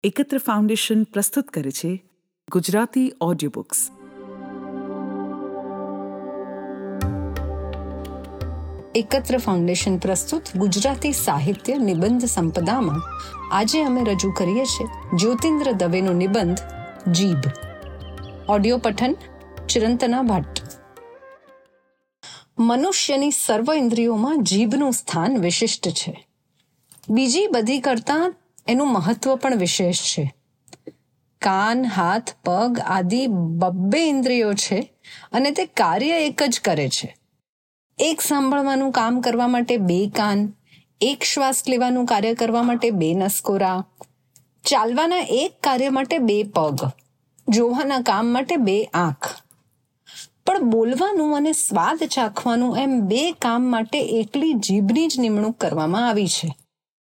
એકત્ર ફાઉન્ડેશન પ્રસ્તુત કરે છે Gujarati audio books. Ekatra foundation પ્રસ્તુત ગુજરાતી સાહિત્ય નિબંધ સંપદામાં આજે અમે રજૂ કરીએ છીએ જ્યોતિન્દ્ર દવેનો નિબંધ જીભ. ઓડિયો પઠન ચિરંતના ભટ્ટ. મનુષ્યની સર્વ ઇન્દ્રિયોમાં જીભનું સ્થાન વિશિષ્ટ છે. બીજી બધી કરતાં એનું મહત્વ પણ વિશેષ છે. કાન, હાથ, પગ આદિ બબ્બે ઇન્દ્રિયો છે અને તે કાર્ય એક જ કરે છે. એક સાંભળવાનું કામ કરવા માટે 2 કાન, એક શ્વાસ લેવાનું કાર્ય કરવા માટે 2 નસકોરા, ચાલવાના એક કાર્ય માટે 2 પગ, જોવાના કામ માટે 2 આંખ. પણ બોલવાનું અને સ્વાદ ચાખવાનું એમ 2 કામ માટે એકલી જીભની જ નિમણૂક કરવામાં આવી છે.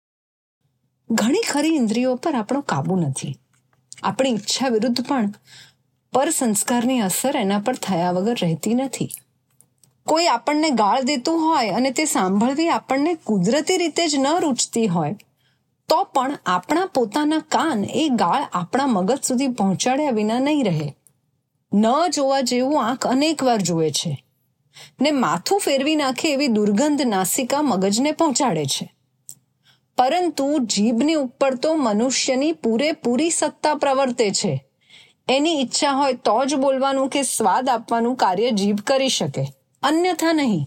ઘણી ખરી ઇન્દ્રિયો પર આપણો કાબુ નથી. આપણી ઈચ્છા વિરુદ્ધ પણ પર સંસ્કારની અસર એના પર થયા વગર રહેતી નથી. કોઈ આપણને ગાળ દેતું હોય અને તે સાંભળવી આપણને કુદરતી રીતે જ ન રૂચતી હોય તો પણ આપણા પોતાના કાન એ ગાળ આપણા મગજ સુધી પહોંચાડ્યા વિના નહીં રહે. ન જોવા જેવું આંખ અનેક વાર જુએ છે ને માથું ફેરવી નાખે એવી દુર્ગંધ નાસિકા મગજને પહોંચાડે છે. પરંતુ જીભની ઉપર તો મનુષ્યની પૂરેપૂરી સત્તા પ્રવર્તે છે. એની ઈચ્છા હોય તો જ બોલવાનું કે સ્વાદ આપવાનું કાર્ય જીભ કરી શકે, અન્યથા નહીં.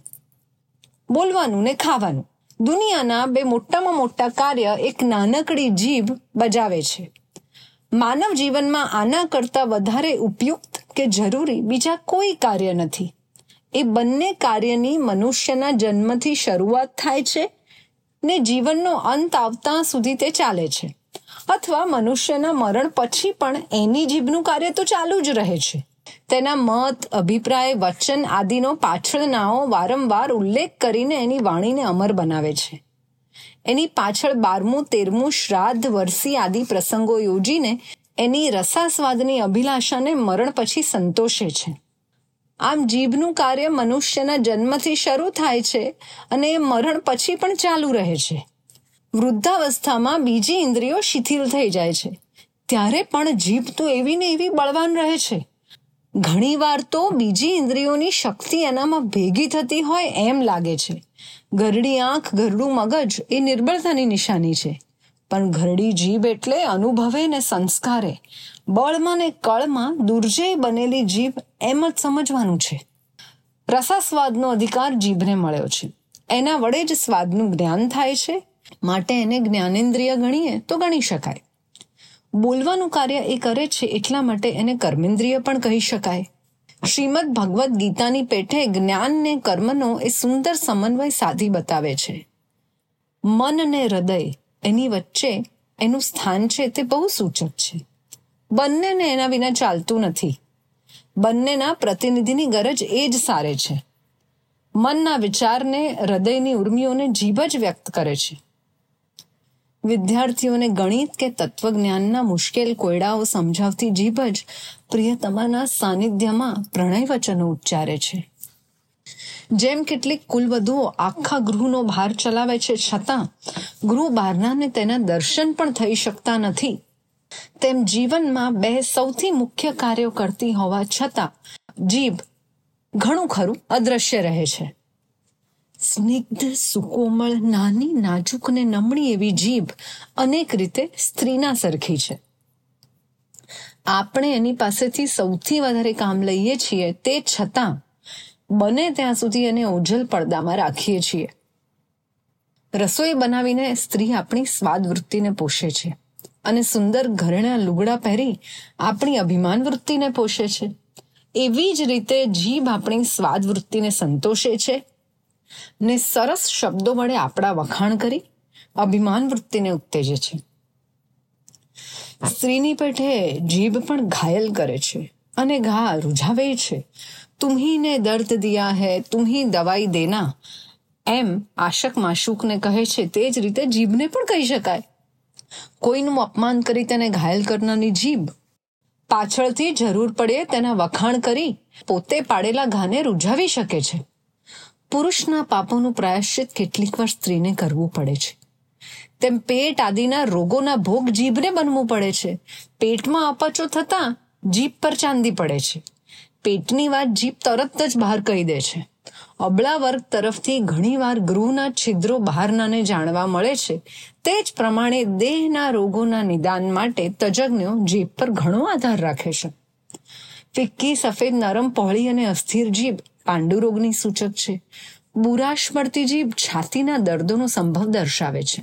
બોલવાનું ને ખાવાનું દુનિયાના 2 મોટામાં મોટા કાર્ય એક નાનકડી જીભ બજાવે છે. માનવ જીવનમાં આના કરતાં વધારે ઉપયુક્ત કે જરૂરી બીજા કોઈ કાર્ય નથી. એ બંને કાર્યની મનુષ્યના જન્મથી શરૂઆત થાય છે ને જીવનનો અંત આવતા સુધી તે ચાલે છે, અથવા મનુષ્યના મરણ પછી પણ એની જીભનું કાર્ય તો ચાલુ જ રહે છે. તેના મત, અભિપ્રાય, વચન આદિનો પાછળનાઓ વારંવાર ઉલ્લેખ કરીને એની વાણીને અમર બનાવે છે. એની પાછળ 12મું, 13મું શ્રાદ્ધ, વરસી આદિ પ્રસંગો યોજીને એની રસાસ્વાદની અભિલાષાને મરણ પછી સંતોષે છે. આમ જીભનું કાર્ય મનુષ્યના જન્મથી શરૂ થાય છે અને એ મરણ પછી પણ ચાલુ રહે છે. વૃદ્ધાવસ્થામાં બીજી ઇન્દ્રિયો શિથિલ થઈ જાય છે ત્યારે પણ જીભ તો એવી ને એવી બળવાન રહે છે. ઘણીવાર તો બીજી ઇન્દ્રિયોની શક્તિ એનામાં ભેગી થતી હોય એમ લાગે છે. ઘરડી આંખ, ઘરડું મગજ એ નિર્બળતાની નિશાની છે. પણ ઘરડી જીભ એટલે અનુભવે ને સંસ્કારે, બળમાં ને કળમાં દુર્જય બનેલી જીભ એમ જ સમજવાનું છે. રસાસ્વાદનો અધિકાર જીભને મળ્યો છે. એના વડે જ સ્વાદનું જ્ઞાન થાય છે, માટે એને જ્ઞાનેન્દ્રિય ગણીએ તો ગણી શકાય. બોલવાનું કાર્ય એ કરે છે એટલા માટે એને કર્મેન્દ્રિય પણ કહી શકાય. શ્રીમદ ભગવદ્ ગીતાની પેઠે જ્ઞાન ને કર્મનો એ સુંદર સમન્વય સાધી બતાવે છે. મન ને હૃદય એની વચ્ચે એનું સ્થાન છે તે બહુ સૂચક છે. બંનેને એના વિના ચાલતું નથી. બંનેના પ્રતિનિધિની ગરજ એ જ સારે છે. મનના વિચારને, હૃદયની ઉર્મિઓને જીભ જ વ્યક્ત કરે છે. વિદ્યાર્થીઓને ગણિત કે તત્વજ્ઞાનના મુશ્કેલ કોયડાઓ સમજાવતી જીભ જ પ્રિયતમાના સાનિધ્યમાં પ્રણય વચનો ઉચ્ચારે છે. જેમ કેટલીક કુલવધુઓ આખા ગૃહનો ભાર ચલાવે છે છતાં ગૃહ બહારનાને તેના દર્શન પણ થઈ શકતા નથી, તેમ જીવનમાં 2 સૌથી મુખ્ય કાર્યો કરતી હોવા છતાં જીભ ઘણું ખરું અદ્રશ્ય રહે છે. સ્નિગ્ધ, સુકોમળ, નાની, નાજુક ને નમણી એવી જીભ અનેક રીતે સ્ત્રીના સરખી છે. આપણે એની પાસેથી સૌથી વધારે કામ લઈએ છીએ તે છતાં બને ત્યાં સુધી એને ઓझल પડદામાં રાખીએ છીએ. રસોઈ બનાવીને સ્ત્રી આપણી સ્વાદ વૃત્તિને પોષે છે અને સુંદર ઘરેણા લુગડા પહેરી આપણી અભિમાન વૃત્તિને પોષે છે. એવી જ રીતે જીભ આપણી સ્વાદ વૃત્તિને સંતોષે છે ને સરસ શબ્દો વડે આપણા વખાણ કરી અભિમાન વૃત્તિને ઉત્તેજે છે. સ્ત્રીની પેઠે જીભ પણ ઘાયલ કરે છે અને ઘા રૂઝાવે છે. તુમ્હીને દર્દ દિયા હૈ, તુમ્હી દવાઈ દેના એમ આશક માશુકને કહે છે તે જ રીતે જીભને પણ કહી શકાય. કોઈનું અપમાન કરી તેને ઘાયલ કરનારની જીભ પાછળથી જરૂર પડે તેના વખાણ કરી પોતે પાડેલા ઘાને રૂઝાવી શકે છે. પુરુષના પાપોનું પ્રાયશ્ચિત કેટલીક વાર સ્ત્રીને કરવું પડે છે. તેમ પેટ આદિના રોગોના ભોગ જીભને બનવું પડે છે. પેટમાં અપચો થતાં જીભ પર ચાંદી પડે છે. પેટની વાત જીભ તરત જ બહાર કહી દે છે. અબળા વર્ગ તરફથી ઘણીવાર ગૃહના છિદ્રો બહારનાને જાણવા મળે છે. તે જ પ્રમાણે દેહના રોગોના નિદાન માટે તજજ્ઞો જીભ પર ઘણો આધાર રાખે છે. ફિક્કી, સફેદ, નરમ, પહોળી અને અસ્થિર જીભ પાંડુરોગની સૂચક છે. બુરાશ મળતી જીભ છાતીના દર્દોનો સંભવ દર્શાવે છે.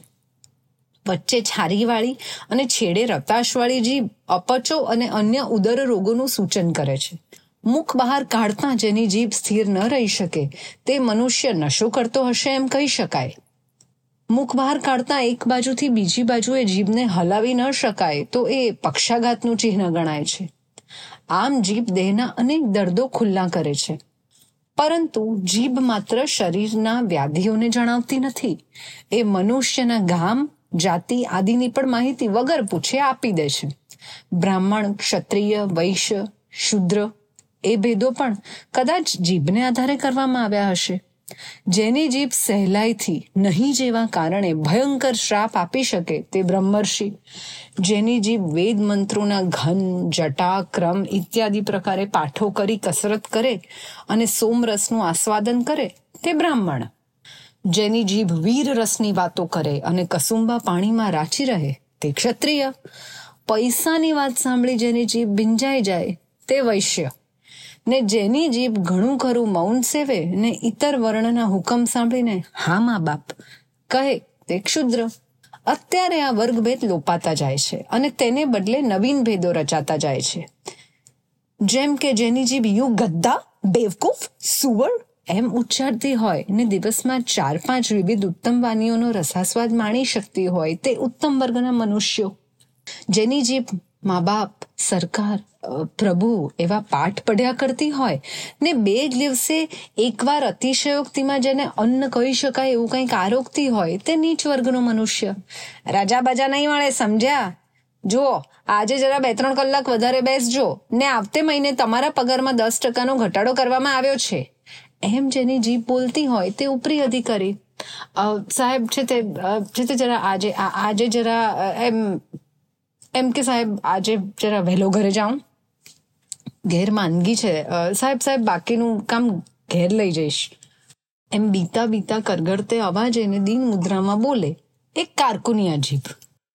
વચ્ચે છારીવાળી અને છેડે રતાશવાળી જીભ અપચો અને અન્ય ઉદર રોગોનું સૂચન કરે છે. મુખ બહાર કાઢતા જેની જીભ સ્થિર ન રહી શકે તે મનુષ્ય નશો કરતો હશે એમ કહી શકાય. મુખ બહાર કાઢતા એક બાજુથી બીજી બાજુએ જીભને હલાવી ન શકાય તો એ પક્ષાઘાતનું ચિહ્ન ગણાય છે. આમ જીભ દેહના અનેક દર્દો ખુલ્લા કરે છે. પરંતુ જીભ માત્ર શરીરના વ્યાધિઓને જણાવતી નથી. એ મનુષ્યના ગામ, જાતિ આદિની પણ માહિતી વગર પૂછે આપી દે છે. બ્રાહ્મણ, ક્ષત્રિય, વૈશ્ય, શૂદ્ર એ ભેદો પણ કદાચ જીભને આધારે કરવામાં આવ્યા હશે. જેની જીભ સહેલાઈથી નહીં જેવા કારણે ભયંકર શ્રાપ આપી શકે તે બ્રહ્મર્ષિ. જેની જીભ વેદ મંત્રોના ઘન, જટા, ક્રમ ઇત્યાદિ પ્રકારે પાઠો કરી કસરત કરે અને સોમરસનું આસ્વાદન કરે તે બ્રાહ્મણ. જેની જીભ વીર રસની વાતો કરે અને કસુંબા પાણીમાં રાચી રહે તે ક્ષત્રિય. પૈસાની વાત સાંભળી જેની જીભ ભીંજાઈ જાય તે વૈશ્ય. ને જેની જીભ ઘણું ખરું મૌન સેવે ને ઇતર વર્ણના હુકમ સાંભળીને હા મા બાપ કહે તે ક્ષુદ્ર. અત્યારે આ વર્ગભેદ લોપાતા જાય છે અને તેને બદલે નવીન ભેદો રચાતા જાય છે. જેમ કે જેની જીભ યુ ગદ્દા, બેવકૂફ, સુવર એમ ઉચ્ચારતી હોય ને દિવસમાં 4-5 વિવિધ ઉત્તમ વાનીઓનો રસાસ્વાદ માણી શકતી હોય તે ઉત્તમ વર્ગના મનુષ્યો. જેની જીભ મા બાપ, સરકાર, પ્રભુ એવા પાઠ પઢ્યા કરતી હોય ને 2 દિવસે એકવાર અતિશયોક્તિમાં જેને અન્ન કહી શકાય એવું કંઈક આરોગતી હોય તે નીચ વર્ગનો મનુષ્ય. રાજા બાજા નહીં મળે સમજ્યા? જુઓ, આજે જરા 2-3 કલાક વધારે બેસજો ને આવતે મહિને તમારા પગારમાં 10% ઘટાડો કરવામાં આવ્યો છે એમ જેની જીભ બોલતી હોય તે ઉપરી અધિકારી. સાહેબ છે તે જરા આજે જરા એમ કે સાહેબ આજે જરા વહેલો ઘરે જાઉં, ઘેર માંદગી છે સાહેબ બાકીનું કામ ઘેર લઈ જઈશ એમ બીતા બીતા કરગરતે અવાજે ને દીન મુદ્રામાં બોલે એક કારકુનિયા જીભ.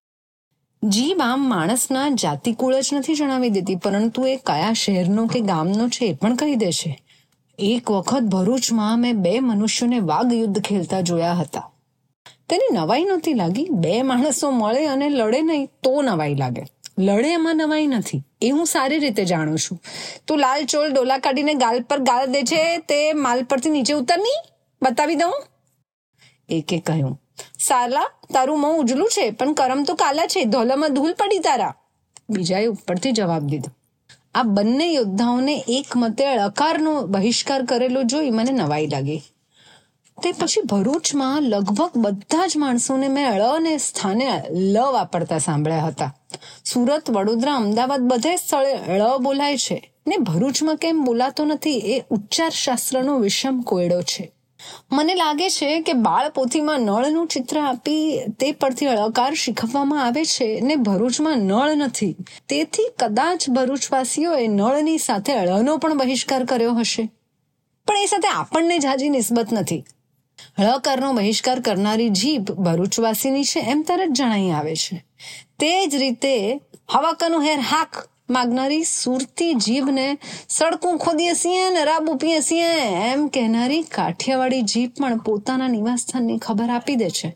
જીભ આમ માણસના જાતિકુળ જ નથી જણાવી દેતી પરંતુ એ કયા શહેરનો કે ગામનો છે એ પણ કહી દે છે. એક વખત ભરૂચમાં મેં 2 મનુષ્યોને વાઘ યુદ્ધ ખેલતા જોયા હતા. તેની નવાઈ નહોતી લાગી. 2 માણસો મળે અને લડે નહીં તો નવાઈ લાગે. લડે એમાં નવાઈ નથી એ હું સારી રીતે જાણું છું. તું લાલ ચોળ ડોલા કાઢીને ગાલ પર ગાળ દે છે તે માલ પરથી નીચે ઉતરની બતાવી દઉં. એકે કહ્યું, સાલા તારું મોં ઉજલું છે પણ કરમ તો કાલા છે, ધોલામાં ધૂળ પડી તારા. બીજાએ ઉપરથી જવાબ દીધો. આ બંને યોદ્ધાઓને એક મતે અળકારનો બહિષ્કાર કરેલો જોઈ મને નવાઈ લાગી. તે પછી ભરૂચમાં લગભગ બધા જ માણસોને મેં ળ સ્થાને લ વાપરતા સાંભળ્યા હતા. સુરત, વડોદરા, અમદાવાદ બધે સ્થળે ળ બોલાય છે ને ભરૂચમાં કેમ બોલાતો નથી એ ઉચ્ચાર શાસ્ત્રનો વિષમ કોયડો છે. મને લાગે છે કે બાળપોથીમાં નળનું ચિત્ર આપી તે પરથી અળકાર શીખવવામાં આવે છે ને ભરૂચમાં નળ નથી. તેથી કદાચ ભરૂચવાસીઓએ નળની સાથે ળનો પણ બહિષ્કાર કર્યો હશે. પણ એ સાથે આપણને જાજી નિસ્બત નથી. હળકારનો બહિષ્કાર કરનારી જીભ ભરૂચવાસીની છે એમ તરત જણાઈ આવે છે. તે જ રીતે હવાકાનું હેર હાક માગનારી સુરતી જીભને સડકું ખોદીએ છીએ ને રાબુ પીએ છીએ એમ કહેનારી કાઠિયાવાડી જીભ પણ પોતાના નિવાસસ્થાનની ખબર આપી દે છે.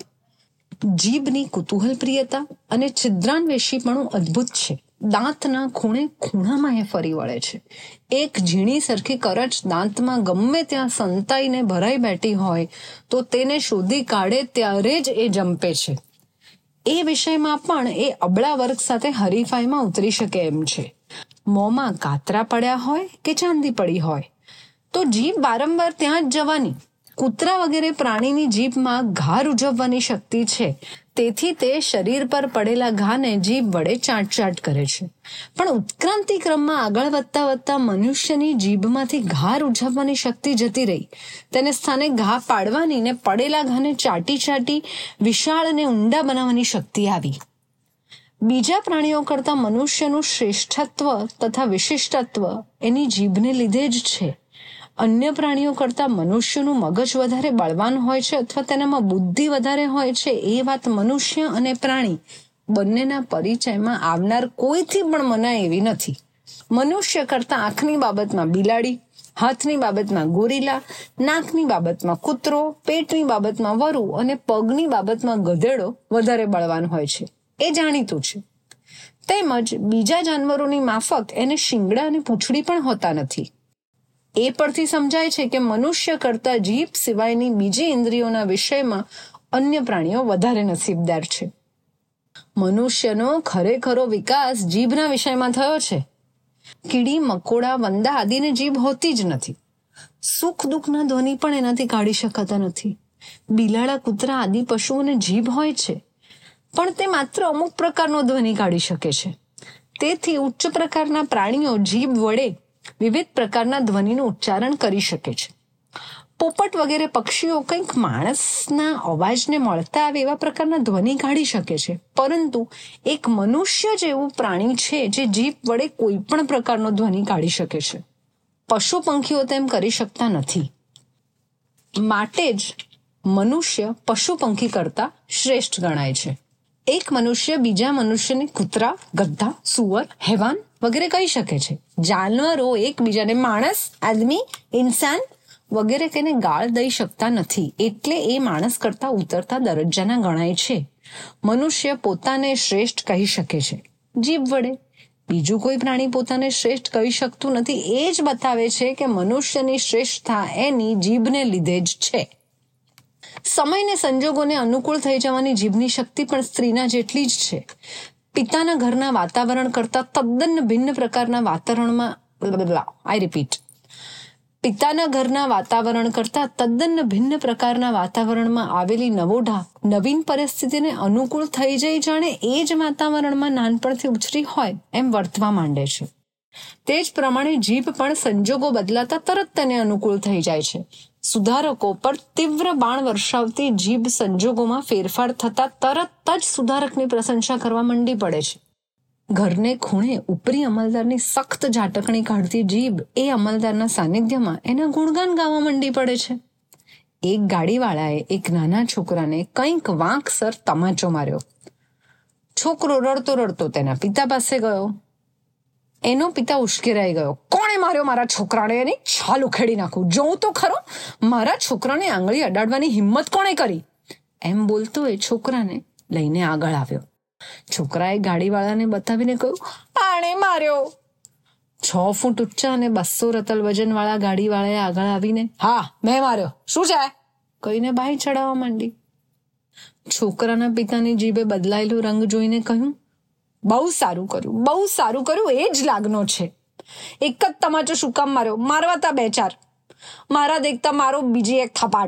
જીભની કુતૂહલ પ્રિયતા અને છિદ્રાન્વેષીપણું અદ્ભુત છે. દાંતના ખૂણે ખૂણામાં એ ફરી વળે છે. એક ઝીણી સરખી કરચ દાંતમાં ગમે ત્યાં સંતાઈને ભરાઈ બેઠી હોય તો તેને શોધી કાઢે ત્યારે જ એ જંપે છે. એ વિષયમાં પણ એ અબળા વર્ગ સાથે હરીફાઈમાં ઉતરી શકે એમ છે. મોંમાં કાતરા પડ્યા હોય કે ચાંદી પડી હોય તો જીભ વારંવાર ત્યાં જ જવાની કૂતરા વગેરે પ્રાણીની જીભમાં ઘા રૂઝવવાની શક્તિ છે, તેથી તે શરીર પર પડેલા ઘાને જીભ વડે ચાંટ કરે છે. પણ ઉત્ક્રાંતિ ક્રમમાં આગળ વધતા વધતા મનુષ્યની જીભમાંથી ઘા રૂઝવવાની શક્તિ જતી રહી. તેને સ્થાને ઘા પાડવાની ને પડેલા ઘાને ચાટી વિશાળ અને ઊંડા બનાવવાની શક્તિ આવી. બીજા પ્રાણીઓ કરતા મનુષ્યનું શ્રેષ્ઠત્વ તથા વિશિષ્ટત્વ એની જીભને લીધે જ છે. અન્ય પ્રાણીઓ કરતા મનુષ્યનું મગજ વધારે બળવાન હોય છે અથવા તેનામાં બુદ્ધિ વધારે હોય છે, એ વાત મનુષ્ય અને પ્રાણી બંનેના પરિચયમાં આવનાર કોઈથી પણ મનાય એવી નથી. મનુષ્ય કરતા આંખની બાબતમાં બિલાડી, હાથની બાબતમાં ગોરીલા, નાકની બાબતમાં કૂતરો, પેટની બાબતમાં વરુ અને પગની બાબતમાં ગધેડો વધારે બળવાન હોય છે, એ જાણીતું છે. તેમજ બીજા જાનવરોની માફક એને શિંગડા અને પૂંછડી પણ હોતા નથી. એ પરથી સમજાય છે કે મનુષ્ય કરતા જીભ સિવાયની બીજી ઇન્દ્રિયોના વિષયમાં અન્ય પ્રાણીઓ વધારે નસીબદાર છે. મનુષ્યનો ખરેખરો વિકાસ જીભના વિષયમાં થયો છે. કીડી, મકોડા, વંદા આદિને જીભ હોતી જ નથી. સુખ દુઃખના ધ્વનિ પણ એનાથી કાઢી શકાતા નથી. બિલાડા, કૂતરા આદિ પશુઓને જીભ હોય છે, પણ તે માત્ર અમુક પ્રકારનો ધ્વનિ કાઢી શકે છે. તેથી ઉચ્ચ પ્રકારના પ્રાણીઓ જીભ વડે વિવિધ પ્રકારના ધ્વનિનું ઉચ્ચારણ કરી શકે છે. પોપટ વગેરે પક્ષીઓ કંઈક માણસના અવાજને મળતા આવે એવા પ્રકારના ધ્વનિ કાઢી શકે છે, પરંતુ એક મનુષ્ય જેવું પ્રાણી છે જે જીભ વડે કોઈ પણ પ્રકારનો ધ્વનિ કાઢી શકે છે. પશુ પંખીઓ તેમ કરી શકતા નથી. માટે જ મનુષ્ય પશુ પંખી કરતા શ્રેષ્ઠ ગણાય છે. એક મનુષ્ય બીજા મનુષ્યને કૂતરા, ગધા, સુવર, હેવાન વગેરે કહી શકે છે. જાનવરો એકબીજાને માણસ, આદમી, ઇન્સાન વગેરે તેને ગાળ દઈ શકતા નથી, એટલે એ માણસ કરતા ઉતરતા દરજ્જાના ગણાય છે. મનુષ્ય પોતાને શ્રેષ્ઠ કહી શકે છે જીભ વડે. બીજું કોઈ પ્રાણી પોતાને શ્રેષ્ઠ કહી શકતું નથી. એ જ બતાવે છે કે મનુષ્યની શ્રેષ્ઠતા એની જીભને લીધે જ છે. સમયને સંજોગોને અનુકૂળ થઈ જવાની જીભની શક્તિ પણ સ્ત્રીના જેટલી જ છે. પિતાના ઘરના વાતાવરણ કરતા તદ્દન ભિન્ન પ્રકારના વાતાવરણમાં પિતાના ઘરના વાતાવરણ કરતા તદ્દન ભિન્ન પ્રકારના વાતાવરણમાં આવેલી નવોઢા નવીન પરિસ્થિતિને અનુકૂળ થઈ જઈ જાણે એ જ વાતાવરણમાં નાનપણથી ઉછરી હોય એમ વર્તવા માંડે છે. તે જ પ્રમાણે જીભ પણ સંજોગો બદલાતા તરત તેને અનુકૂળ થઈ જાય છે. સુધારકો પર તીવ્ર બાણ વર્ષાવતી જીભ સંજોગોમાં ફેરફાર થતા તરત જ સુધારકની પ્રશંસા કરવા મંડી પડે છે. ઘરને ખૂણે ઉપરી અમલદારની સખ્ત ઝાટકણી કાઢતી જીભ એ અમલદારના સાનિધ્યમાં એના ગુણગાન ગાવા મંડી પડે છે. એક ગાડીવાળાએ એક નાના છોકરાને કંઈક વાંકસર તમાચો માર્યો. છોકરો રડતો રડતો તેના પિતા પાસે ગયો. એનો પિતા ઉશ્કેરાઈ ગયો. કોણે માર્યો મારા છોકરાને? એની છાલ ઉખેડી નાખું, જોઉં તો ખરો મારા છોકરાને આંગળી અડાડવાની હિંમત કોણે કરી? એમ બોલતો એ છોકરાને લઈને આગળ આવ્યો. છોકરાએ ગાડીવાળાને બતાવીને કહ્યું, આણે માર્યો. 6 ફૂટ ઊંચા અને 200 રતલ વજનવાળા ગાડીવાળાએ આગળ આવીને, હા મેં માર્યો, શું છે કહીને બાઈ ચડાવવા માંડી. છોકરાના પિતાની જીભે બદલાયેલો રંગ જોઈને કહ્યું, બહુ સારું કર્યું, બહુ સારું કર્યું, એ જ લાગનો છે. એક જ તમાચો શું કામ માર્યો? મારવાતા 2-4. મારા દેખતા મારો બીજી એક થપાટ.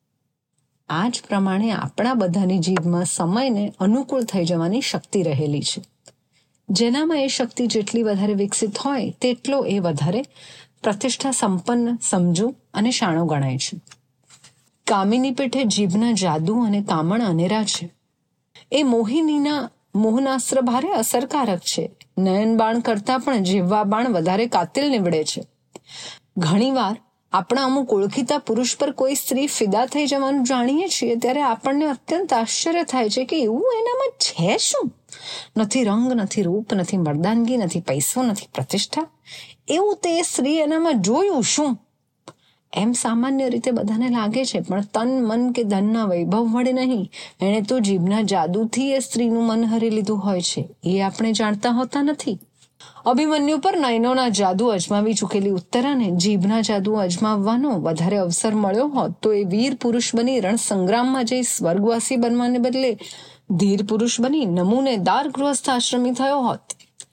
આ જ પ્રમાણે આપણા બધાની જીભમાં સમયને અનુકૂળ થઈ જવાની શક્તિ રહેલી છે. જેનામાં એ શક્તિ જેટલી વધારે વિકસિત હોય તેટલો એ વધારે પ્રતિષ્ઠા સંપન્ન, સમજુ અને શાણો ગણાય છે. કામિની પેઠે જીભના જાદુ અને કામણ અનેરા છે. એ મોહિનીના મોહનાસ્ત્ર ભારે અસરકારક છે. નયન બાણ કરતા પણ જીવવા બાણ વધારે કાતિલ નીવડે છે. ઘણીવાર આપણા અમુક ઓળખીતા પુરુષ પર કોઈ સ્ત્રી ફિદા થઈ જવાનું જાણીએ છીએ ત્યારે આપણને અત્યંત આશ્ચર્ય થાય છે કે એવું એનામાં છે શું? નથી રંગ, નથી રૂપ, નથી મર્દાનગી, નથી પૈસો, નથી પ્રતિષ્ઠા. એવું તે સ્ત્રી એનામાં જોયું શું? એમ સામાન્ય રીતે બધાને લાગે છે, પણ તન, મન કે ધનના વૈભવ વડે નહીં, એણે તો જીભના જાદુથી એ સ્ત્રીનું મન હરી લીધું હોય છે. એ આપણે જાણતા હોતા નથી. અભિમન્યુ પર નયનોના જાદુ અજમાવી ચૂકેલી ઉત્તરાને જીભના જાદુ અજમાવવાનો વધારે અવસર મળ્યો હોત તો એ વીર પુરુષ બની રણ સંગ્રામમાં જઈ સ્વર્ગવાસી બનવાને બદલે ધીર પુરુષ બની નમૂનેદાર ગૃહસ્થ આશ્રમી થયો હોત.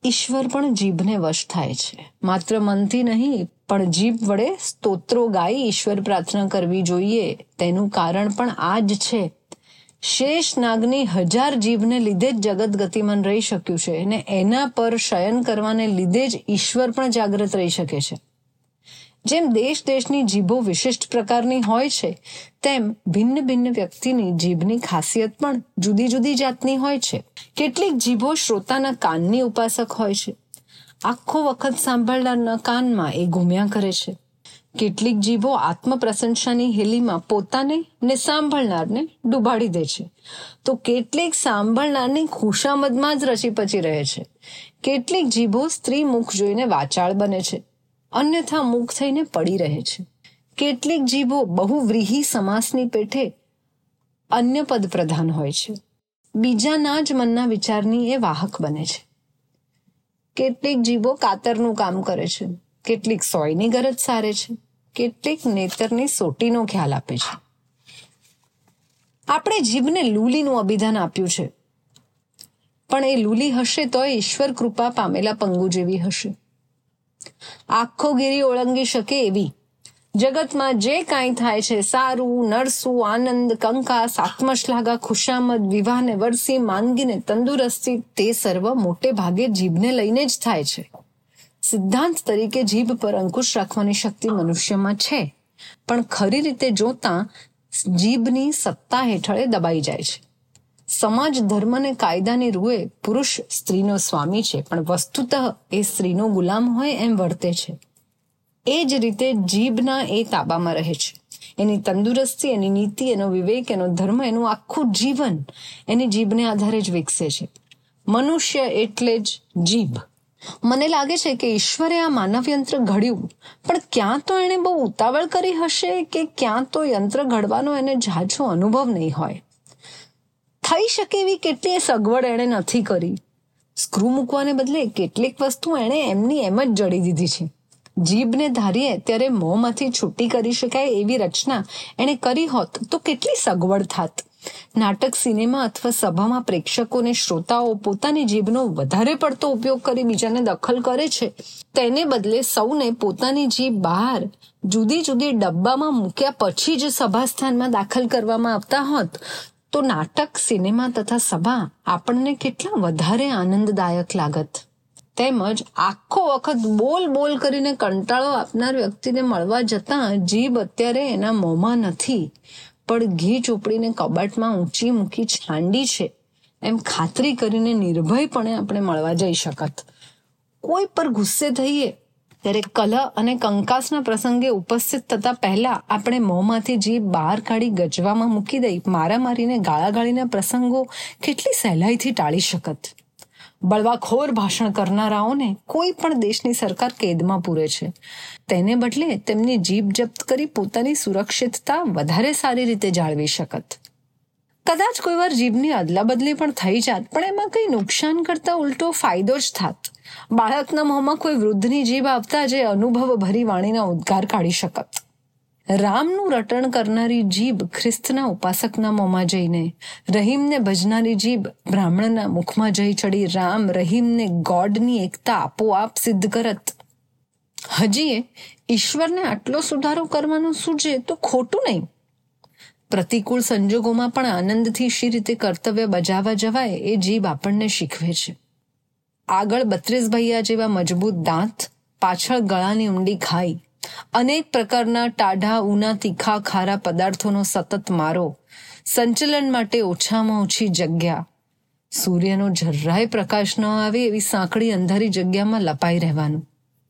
ઈશ્વર પણ જીભને વશ થાય છે. માત્ર મનથી નહીં, પણ જીભ વડે સ્તોત્રો ગાઈ ઈશ્વર પ્રાર્થના કરવી જોઈએ. તેનું કારણ પણ આ જ છે. શેષ નાગની 1000 જીભને લીધે જ જગત ગતિમાન રહી શક્યું છે, અને એના પર શયન કરવાને લીધે જ ઈશ્વર પણ જાગ્રત રહી શકે છે. જેમ દેશની જીભો વિશિષ્ટ પ્રકારની હોય છે, તેમ ભિન્ન ભિન્ન વ્યક્તિની જીભની ખાસિયત પણ જુદી જુદી જાતની હોય છે. કેટલીક જીભો શ્રોતાના કાનની ઉપાસક હોય છે. આખો વખત સાંભળનારના કાનમાં એ ઘૂમ્યા કરે છે. કેટલીક જીભો આત્મપ્રશંસાની હેલીમાં પોતાને ને સાંભળનારને ડૂબાડી દે છે, તો કેટલીક સાંભળનારની ખુશામદમાં જ રચી પચી રહે છે. કેટલીક જીભો સ્ત્રી મુખ જોઈને વાચાળ બને છે, અન્યથા મુખ થઈને પડી રહે છે. કેટલીક જીભો બહુવ્રીહી સમાસની પેઠે અન્ય પદ પ્રધાન હોય છે. બીજાના જ મનના વિચારની એ વાહક બને છે. કેટલીક જીભો કાતરનું કામ કરે છે, કેટલીક સોયની ગરજ સારે છે, કેટલીક નેતરની સોટીનો ખ્યાલ આપે છે. આપણે જીભને લૂલીનું અભિધાન આપ્યું છે, પણ એ લૂલી હશે તો ઈશ્વર કૃપા પામેલા પંગુ જેવી હશે. આખો ગીરી ઓળંગી શકે એવી. જગતમાં જે કાંઈ થાય છે, સારું, નરસું, આનંદ, કંકાસ, આત્મશ્લાઘા, ખુશામદ, વિવાહને વરસી, માંદગીને તંદુરસ્તી, તે સર્વ મોટે ભાગે જીભને લઈને જ થાય છે. સિદ્ધાંત તરીકે જીભ પર અંકુશ રાખવાની શક્તિ મનુષ્યમાં છે, પણ ખરી રીતે જોતા જીભની સત્તા હેઠળ દબાઈ જાય છે. સમાજ ધર્મ અને કાયદાની રૂએ પુરુષ સ્ત્રીનો સ્વામી છે, પણ વસ્તુતઃ એ સ્ત્રીનો ગુલામ હોય એમ વર્તે છે. એ જ રીતે જીભના એ તાબામાં રહે છે. એની તંદુરસ્તી, એની નીતિ, એનો વિવેક, એનો ધર્મ, એનું આખું જીવન એની જીભને આધારે જ વિકસે છે. મનુષ્ય એટલે જ જીભ. મને લાગે છે કે ઈશ્વરે આ માનવ યંત્ર ઘડ્યું, પણ ક્યાં તો એણે બહુ ઉતાવળ કરી હશે, કે ક્યાં તો યંત્ર ઘડવાનો એને ઝાઝો અનુભવ નહીં હોય. થઈ શકે એવી કેટલીય સગવડ એણે નથી કરી. સ્ક્રૂ મૂકવાને બદલે કેટલીક વસ્તુ એણે એમની એમ જ જડી દીધી છે. જીભને ધારીએ ત્યારે મોંમાંથી છૂટી કરી શકાય એવી રચના એણે કરી હોત તો કેટલી સગવડ થાત. નાટક, સિનેમા અથવા સભામાં પ્રેક્ષકોને શ્રોતાઓ પોતાની જીભનો વધારે પડતો ઉપયોગ કરી બીજાને દખલ કરે છે, તેને બદલે સૌને પોતાની જીભ બહાર જુદી જુદી ડબ્બામાં મૂક્યા પછી જ સભાસ્થાનમાં દાખલ કરવામાં આવતા હોત તો નાટક, સિનેમા તથા સભા આપણને કેટલા વધારે આનંદદાયક લાગત. તેમજ આખો વખત બોલ બોલ કરીને કંટાળો આપનાર વ્યક્તિને મળવા જતાં જીભ અત્યારે એના મોંમાં નથી, પણ ઘી ચોપડીને કબાટમાં ઊંચી મૂકી છાંડી છે એમ ખાતરી કરીને નિર્ભયપણે આપણે મળવા જઈ શકત. કોઈ પર ગુસ્સે થઈએ ત્યારે કલહ અને કંકાસના પ્રસંગે ઉપસ્થિત થતા પહેલા આપણે મોંમાંથી જીભ બહાર કાઢી ગજવામાં મૂકી દઈ મારામારીને ગાળાગાળીના પ્રસંગો કેટલી સહેલાઈથી ટાળી શકત. બળવાખોર ભાષણ કરનારાઓને કોઈ પણ દેશની સરકાર કેદમાં પૂરે છે. તેને બદલે તેમની જીભ જપ્ત કરી પોતાની સુરક્ષિતતા વધારે સારી રીતે જાળવી શકત. કદાચ કોઈ વાર જીભની અદલા બદલી પણ થઈ જાત, પણ એમાં કંઈ નુકસાન કરતા ઉલટો ફાયદો જ થાત. બાળકના મોંમાં કોઈ વૃદ્ધની જીભ આવતા જે અનુભવ ભરી વાણીના ઉદ્ગાર કાઢી શકત. રામનું રટણ કરનારી જીભ ખ્રિસ્તના ઉપાસકના મોંમાં જઈને, રહીમને ભજનારી જીભ બ્રાહ્મણના મુખમાં જઈ ચડી રામ, રહીમને ગોડની એકતા આપોઆપ સિદ્ધ કરત. હજીએ ઈશ્વરને આટલો સુધારો કરવાનું સૂજે તો ખોટું નહીં. પ્રતિકૂળ સંજોગોમાં પણ આનંદથી શી રીતે કર્તવ્ય બજાવવા જવાય એ જીભ આપણને શીખવે છે. આગળ 32 ભૈયા જેવા મજબૂત દાંત, પાછળ ગળાની ઊંડી ખાઈ, અનેક પ્રકારના ટાઢા, ઊના, તીખા, ખારા પદાર્થોનો સતત મારો, સંચલન માટે ઓછામાં ઓછી જગ્યા, સૂર્યનો જરાય પ્રકાશ ન આવે એવી સાંકડી અંધારી જગ્યામાં લપાઈ રહેવાનું.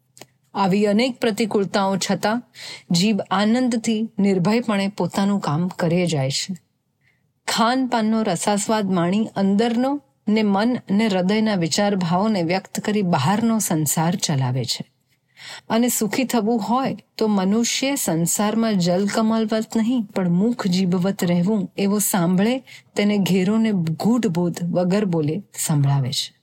આવી અનેક પ્રતિકૂળતાઓ છતાં જીભ આનંદથી નિર્ભયપણે પોતાનું કામ કરે જાય છે. ખાનપાનનો રસાસ્વાદ માણી અંદરનો ને મન ને હૃદયના વિચાર ભાવોને વ્યક્ત કરી બહારનો સંસાર ચલાવે છે. અને સુખી થવું હોય તો મનુષ્ય સંસારમાં જલ કમલવત નહીં પણ મુખ જીભવત રહેવું એવો સાંભળે તેને ઘેરો ને ગૂઢ બોધ વગર બોલે સંભળાવે છે.